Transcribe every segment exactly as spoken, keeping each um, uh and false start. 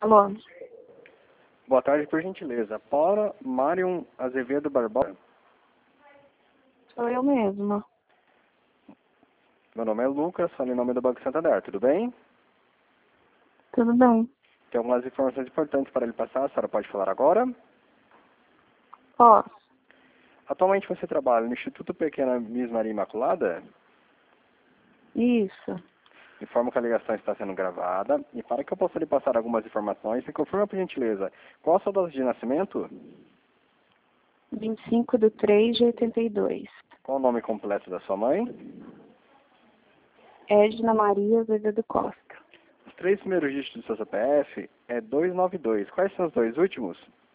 Alô? Boa tarde, por gentileza. Paula Marion Azevedo Barbosa. Sou eu mesma. Meu nome é Lucas, falo em nome do Banco Santander, tudo bem? Tudo bem? Tem algumas informações importantes para ele passar, a senhora pode falar agora? Posso? Atualmente você trabalha no Instituto Pequena Miss Maria Imaculada? Isso. Informo que a ligação está sendo gravada. E para que eu possa lhe passar algumas informações, me confirma, por gentileza, qual a sua data de nascimento? vinte e cinco de três de oitenta e dois. Qual o nome completo da sua mãe? Edna Maria Azevedo Costa. Os três primeiros dígitos do seu C P F é duzentos e noventa e dois. Quais são os dois últimos?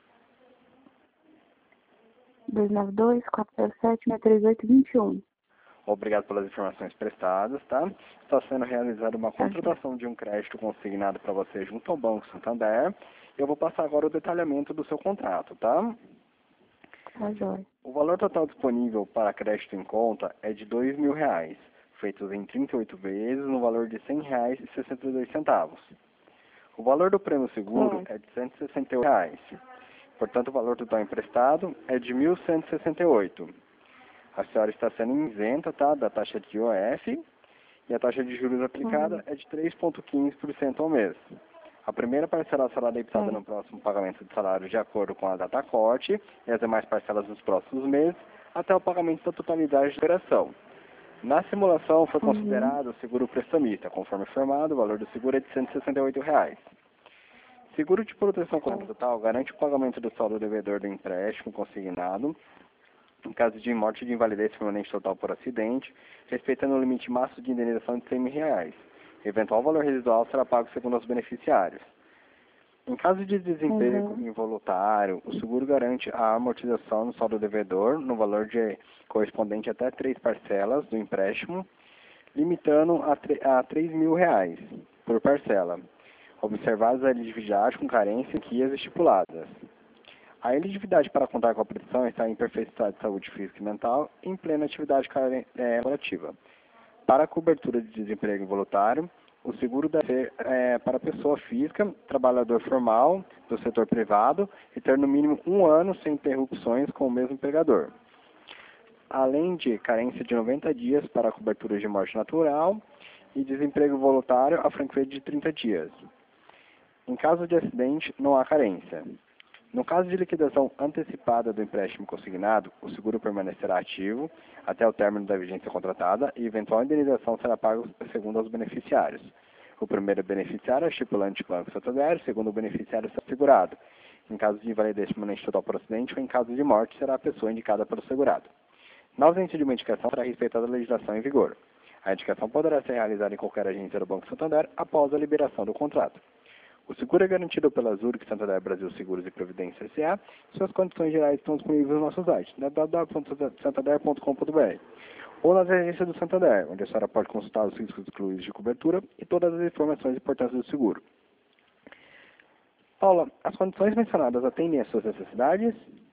dois nove dois, quatro zero sete, seis três oito, dois um. Obrigado pelas informações prestadas, tá? Está sendo realizada uma Tá. contratação de um crédito consignado para você junto ao Banco Santander. Eu vou passar agora o detalhamento do seu contrato, tá? Tá jóia. O valor total disponível para crédito em conta é de dois mil reais, feitos em trinta e oito vezes no valor de cem reais e sessenta e dois centavos. O valor do prêmio seguro Hum. é de cento e sessenta e oito reais. Portanto, o valor total emprestado é de mil cento e sessenta e oito. A senhora está sendo isenta, tá, da taxa de I O F e a taxa de juros aplicada Hum. é de três vírgula quinze por cento ao mês. A primeira parcela será debitada Hum. no próximo pagamento de salário de acordo com a data corte e as demais parcelas nos próximos meses até o pagamento da totalidade da operação. Na simulação foi Uhum. considerado o seguro prestamista, conforme informado, o valor do seguro é de cento e sessenta e oito reais. Seguro de proteção contra o total garante o pagamento do saldo devedor do empréstimo consignado em caso de morte ou de invalidez permanente total por acidente, respeitando o limite máximo de indenização de cem mil reais. Eventual valor residual será pago segundo os beneficiários. Em caso de desemprego Uhum. involuntário, o seguro garante a amortização no saldo devedor no valor de correspondente até três parcelas do empréstimo, limitando a, a três mil reais por parcela, observadas a elegibilidade com carência em guias estipuladas. A elegibilidade para contar com a proteção está em perfeito estado de saúde física e mental em plena atividade é, laborativa. Para a cobertura de desemprego involuntário, o seguro deve ser é, para pessoa física, trabalhador formal do setor privado e ter no mínimo um ano sem interrupções com o mesmo empregador. Além de carência de noventa dias para a cobertura de morte natural e desemprego voluntário, a franquia de trinta dias. Em caso de acidente, não há carência. No caso de liquidação antecipada do empréstimo consignado, o seguro permanecerá ativo até o término da vigência contratada e eventual indenização será paga segundo aos beneficiários. O primeiro beneficiário é o estipulante do Banco Santander, o segundo beneficiário será segurado. Em caso de invalidez permanente total por acidente ou em caso de morte, será a pessoa indicada pelo segurado. Na ausência de uma indicação, será respeitada a legislação em vigor. A indicação poderá ser realizada em qualquer agência do Banco Santander após a liberação do contrato. O seguro é garantido pela Zurich Santander Brasil Seguros e Previdência S A Suas condições gerais estão disponíveis no nosso site, w w w ponto santander ponto com ponto b r, ou nas agências do Santander, onde a senhora pode consultar os riscos excluídos de cobertura e todas as informações importantes do seguro. Paula, as condições mencionadas atendem às suas necessidades?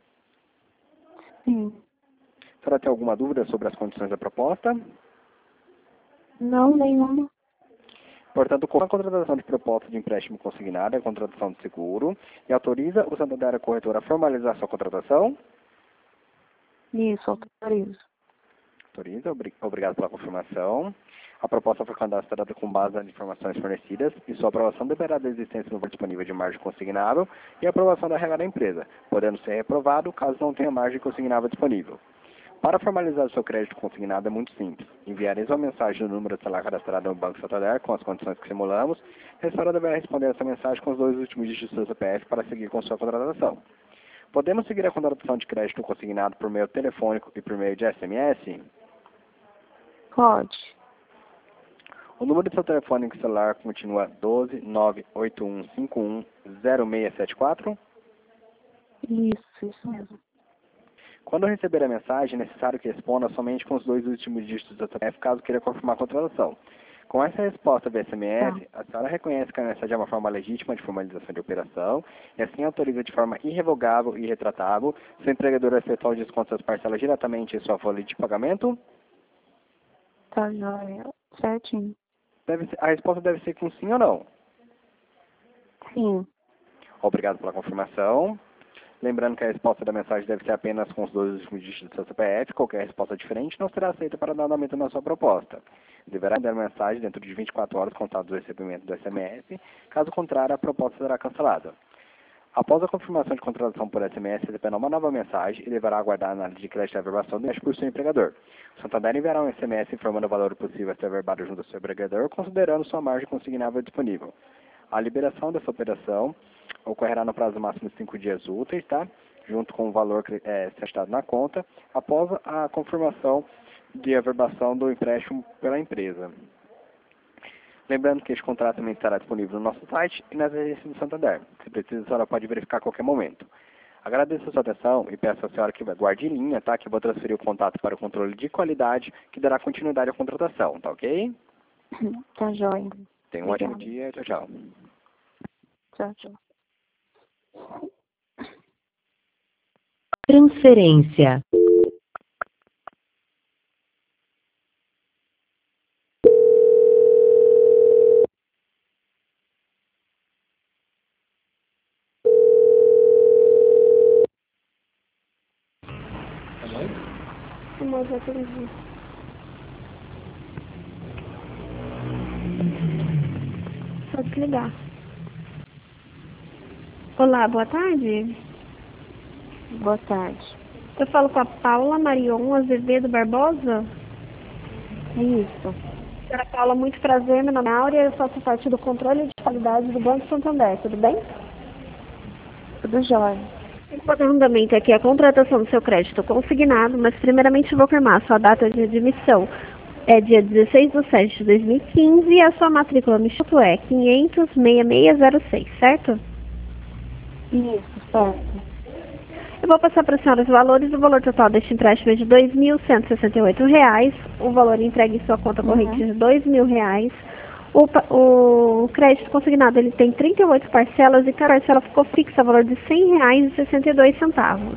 Sim. A senhora tem alguma dúvida sobre as condições da proposta? Não, nenhuma. Portanto, com a contratação de proposta de empréstimo consignado, é a contratação de seguro, e autoriza o Santander a corretora a formalizar sua contratação? Isso, autorizo. Autoriza, obrigado pela confirmação. A proposta foi cadastrada com base nas informações fornecidas e sua aprovação deverá da existência no valor disponível de margem consignável e a aprovação da regra da empresa, podendo ser reprovado caso não tenha margem consignável disponível. Para formalizar o seu crédito consignado é muito simples. Enviareis uma mensagem no número de celular cadastrado no Banco Santander com as condições que simulamos. A senhora deverá responder essa mensagem com os dois últimos dígitos do seu C P F para seguir com sua contratação. Podemos seguir a contratação de crédito consignado por meio telefônico e por meio de S M S? Pode. O número do seu telefone celular continua doze nove oito um cinco um zero seis sete quatro? Isso, isso mesmo. Quando receber a mensagem, é necessário que responda somente com os dois últimos dígitos do C P F, caso queira confirmar a contratação. Com essa resposta do S M S, Tá. a senhora reconhece que a mensagem é uma forma legítima de formalização de operação e assim autoriza de forma irrevogável e irretratável seu empregador a efetuar o desconto das parcelas diretamente em sua folha de pagamento? Tá jóia. Certinho. Deve ser, a resposta deve ser com sim ou não. Sim. Obrigado pela confirmação. Lembrando que a resposta da mensagem deve ser apenas com os dois últimos dígitos do seu C P F. Qualquer resposta diferente não será aceita para dar andamento na sua proposta. Deverá enviar a mensagem dentro de vinte e quatro horas contados do recebimento do S M S. Caso contrário, a proposta será cancelada. Após a confirmação de contratação por S M S, receberá uma nova mensagem e deverá aguardar a análise de crédito e averbação do por seu empregador. O Santander enviará um S M S informando o valor possível a ser averbado junto ao seu empregador, considerando sua margem consignável disponível. A liberação dessa operação ocorrerá no prazo máximo de cinco dias úteis, tá? Junto com o valor é, certificado na conta, após a confirmação de averbação do empréstimo pela empresa. Lembrando que este contrato também estará disponível no nosso site e nas agências do Santander. Se precisa, a senhora pode verificar a qualquer momento. Agradeço a sua atenção e peço à senhora que guarde em linha, tá? Que eu vou transferir o contato para o controle de qualidade, que dará continuidade à contratação, tá ok? Tá joia. Tenha um ótimo dia. Tchau, tchau. Tchau, tchau. Transferência. Amor, já atendi. Só desligar. Olá, boa tarde. Boa tarde. Eu falo com a Paula Marion Azevedo Barbosa? Isso. Senhora Paula, muito prazer. Meu nome é Áurea, eu faço parte do controle de qualidade do Banco Santander. Tudo bem? Tudo jóia. Enquanto andamento aqui a contratação do seu crédito consignado, mas primeiramente eu vou confirmar a sua data de admissão. É dia dezesseis de setembro de dois mil e quinze e a sua matrícula no Instituto é quinhentos, seis seis zero seis, certo? Isso, certo. Eu vou passar para a senhora os valores. O valor total deste empréstimo é de dois mil cento e sessenta e oito reais. O valor entregue em sua conta corrente é de dois mil reais. O, o crédito consignado ele tem trinta e oito parcelas e cada parcela ficou fixa a valor de cem reais e sessenta e dois centavos.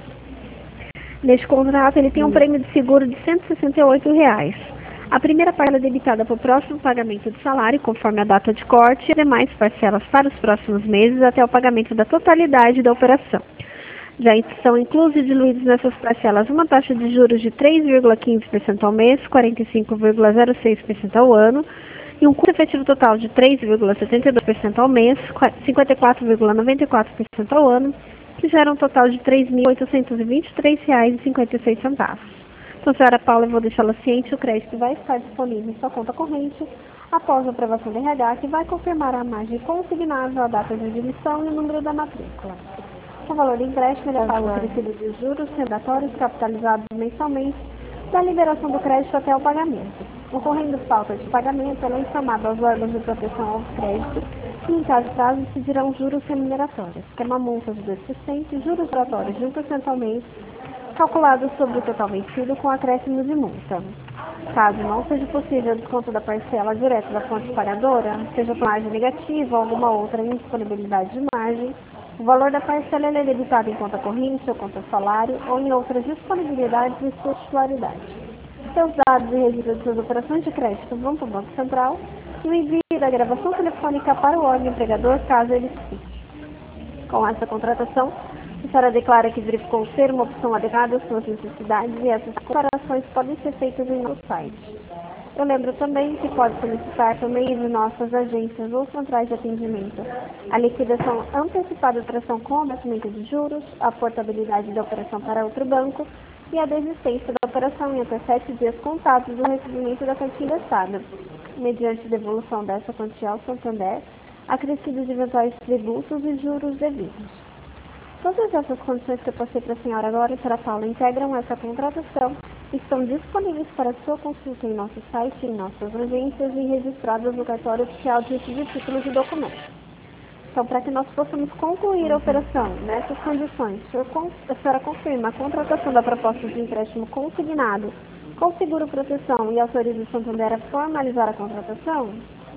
Neste contrato ele tem um prêmio de seguro de cento e sessenta e oito reais. A primeira parcela é debitada para o próximo pagamento de salário, conforme a data de corte, e as demais parcelas para os próximos meses até o pagamento da totalidade da operação. Já são inclusos e diluídos nessas parcelas uma taxa de juros de três vírgula quinze por cento ao mês, quarenta e cinco vírgula zero seis por cento ao ano, e um custo efetivo total de três vírgula setenta e dois por cento ao mês, cinquenta e quatro vírgula noventa e quatro por cento ao ano, que gera um total de três mil oitocentos e vinte e três reais e cinquenta e seis centavos. Então, senhora Paula, eu vou deixá-la ciente, o crédito vai estar disponível em sua conta corrente após a aprovação do R H, que vai confirmar a margem consignável, a data de admissão e o número da matrícula. O valor do empréstimo ele é pago acrescido de juros redatórios capitalizados mensalmente da liberação do crédito até o pagamento. Ocorrendo falta de pagamento, ela é informada aos órgãos de proteção aos créditos e, em caso de prazo, incidirão juros remuneratórios, que é uma multa de dois por cento e juros remuneratórios de um por cento ao mês, calculados sobre o total vencido com acréscimo de multa. Caso não seja possível o desconto da parcela direto da fonte pagadora, seja por margem negativa ou alguma outra indisponibilidade de margem, o valor da parcela é debitado em conta corrente ou conta salário ou em outras disponibilidades de sua titularidade. Seus dados e registro de suas operações de crédito vão para o Banco Central e o envio da gravação telefônica para o órgão empregador, caso ele necessite. Com essa contratação, a senhora declara que verificou ser uma opção adequada às suas necessidades e essas comparações podem ser feitas em nosso site. Eu lembro também que pode solicitar por meio de nossas agências ou centrais de atendimento a liquidação antecipada da operação com abatimento de juros, a portabilidade da operação para outro banco e a desistência da operação em até sete dias contados do recebimento da quantia investada, mediante devolução dessa quantia ao Santander, acrescido de eventuais tributos e juros devidos. Todas essas condições que eu passei para a senhora agora, a senhora Paula, integram essa contratação e estão disponíveis para sua consulta em nosso site, em nossas agências e registradas no cartório oficial de títulos e documentos. Então, para que nós possamos concluir a operação nessas condições, a senhora confirma a contratação da proposta de empréstimo consignado com seguro proteção e autoriza o Santander a formalizar a contratação?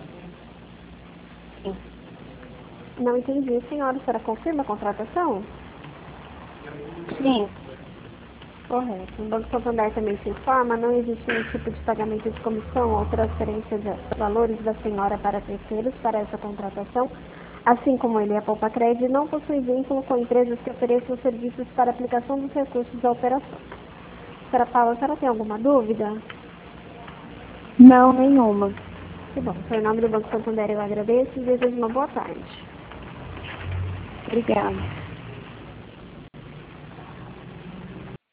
Sim. Não entendi, senhora. A senhora confirma a contratação? Sim. Correto. O Banco Santander também se informa, não existe nenhum tipo de pagamento de comissão ou transferência de valores da senhora para terceiros para essa contratação, Assim como ele, a Poupa-Cred não possui vínculo com empresas que ofereçam serviços para aplicação dos recursos da operação. Senhora Paula, a senhora tem alguma dúvida? Não, nenhuma. Que bom. Em nome do Banco Santander eu agradeço e desejo uma boa tarde. Obrigada.